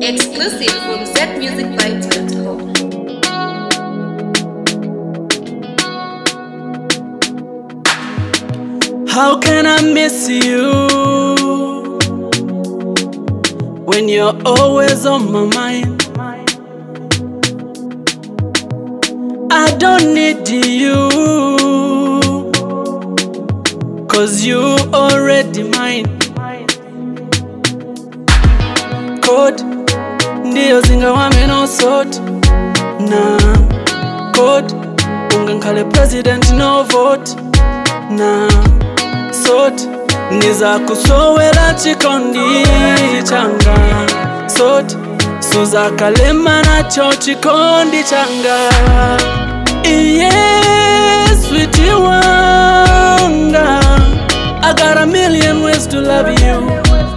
Exclusive from zmusicvibes.com. How can I miss you when you're always on my mind? I don't need you, 'cause you already mine. Code ndiyo zinga wame no sort na code ungankale president no vote na sort niza kusowela chikondi changa sort suza kalema nacho chikondi changa yes sweetie wanga I got a million ways to love you.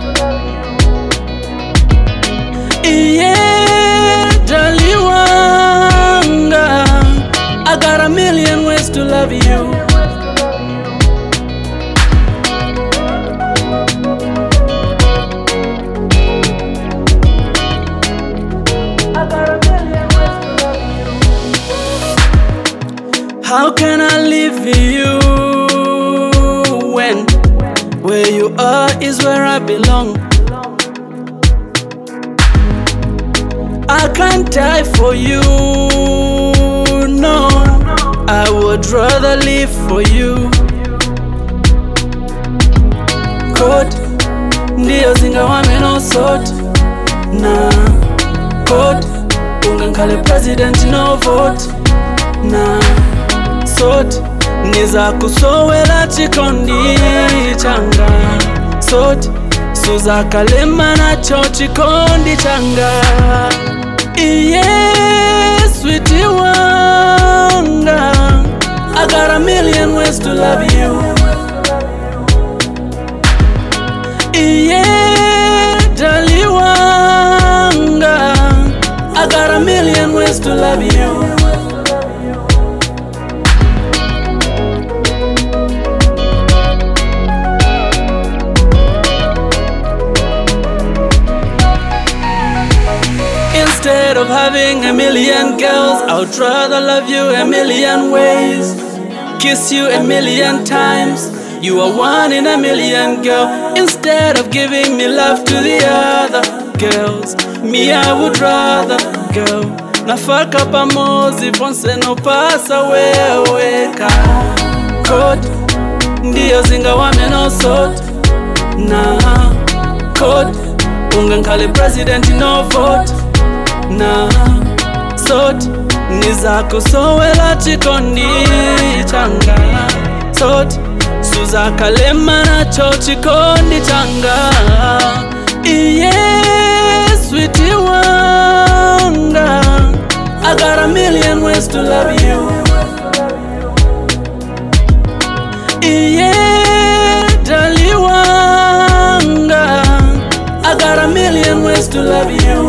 Yeah, darling wanga I got a million ways to love you. How can I leave you when where you are is where I belong? I can't die for you, no. I would rather live for you. Code ndiyo zinga wame no sort na code ungankale president no vote na sort niza kusowela chikondi changa sort suza kalema nacho chikondi changa yes sweetie wanga I got a million ways to love you. Yeah darling wanga I got a million ways to love you. Instead of having a million girls, I would rather love you a million ways. Kiss you a million times. You are one in a million, girl. Instead of giving me love to the other girls, me I would rather, girl. Nafaka pamozi ponse no pasa weweka. Code ndiyo zinga wame no sort na code ungankale president no vote na sort niza kusowela chikondi changa sort suza kalema nacho chikondi changa yes sweetie wanga I got a million ways to love you. Yeah darling wanga I got a million ways to love you.